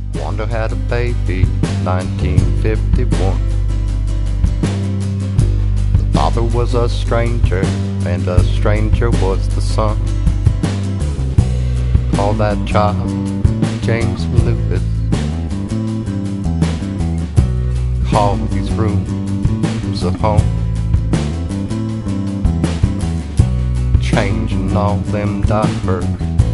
Wanda had a baby, 1951. The father was a stranger, and a stranger was the son. Call that child James Lewis. Call these rooms a home. Changing all them diapers